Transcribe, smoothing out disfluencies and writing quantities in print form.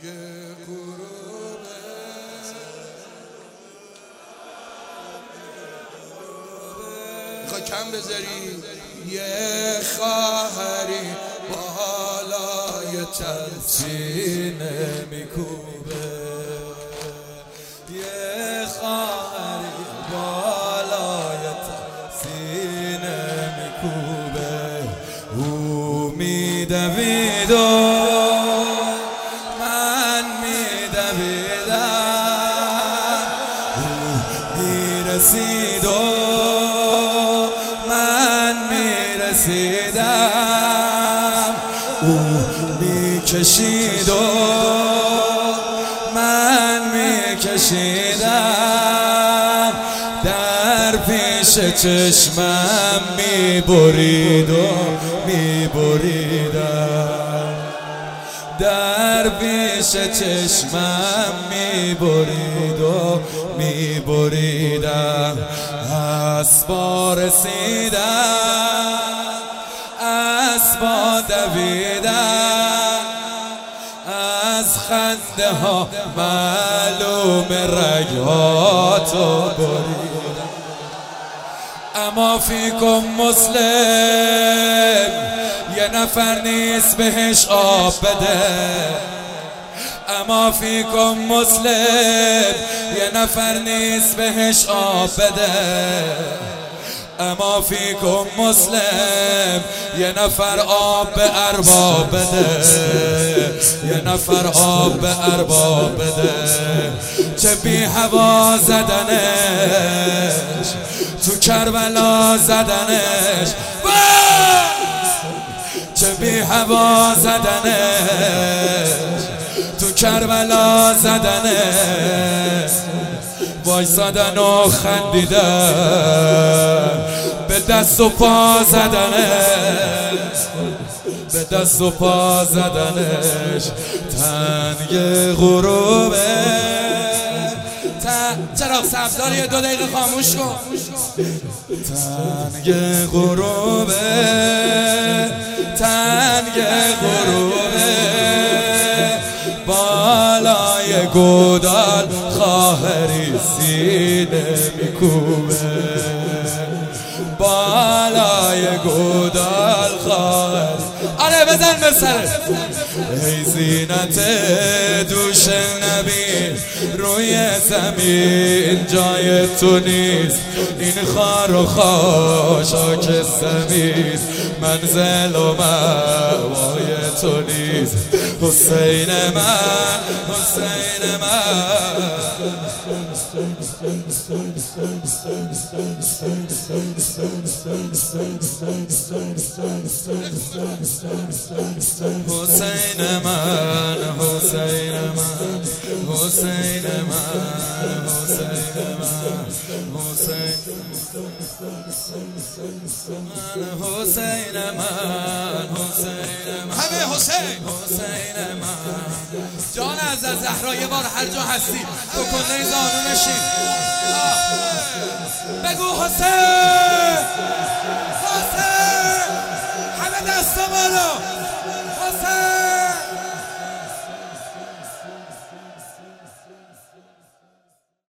میخوای کم بذاری یه خواهری بالای سینه میکوبه، یه خواهری بالای سینه میکوبه. او میدوید و من میدویدم، او میرسید و من میرسیدم، او میکشید و من میکشیدم، در پیش چشمم میبرید و میبریدم، در پیش چشمم میبرید و میبریدم. اسبا رسیدم، اسبا دویدم، از خنده ها معلوم رگهاتو بریدم. اما فیکم مسلم، یه نفر نیست بهش آب بده. اما فیکم مسلم، یه نفر نیست بهش آب بده. اما فیکم مسلم، یه نفر آب به ارباب بده، یه نفر آب به ارباب بده. چه بی هوا زدنش تو کربلا زدنش، چه بی هوا زدنش تو کربلا زدنش. وایسادن و خندیدن، به دست و پا زدنش، به دست و پا زدنش. تنگ غروبه، چراغ سبزدار یه 2 دقیقه خاموش کن. تنگ غروبه، تنگ غروبه، بالای گودال خواهری سینه میکوبه، بالای گودال خواهری. آره بزن به سرت. ای زینت دوش نبی روی زمین جای تو نیست، این خار و خاشاک زمین منزل و مأوای تو نیست. حسین من، حسین من، حسین من، حسین من، حسین من، حسین من، حسین من، حسین من، همه حسین، حسین من. جان از زهرا یه بار هر جا هستی تو کنه زانو نشین بگو حسین، حسین، همه دستا بالا، حسین.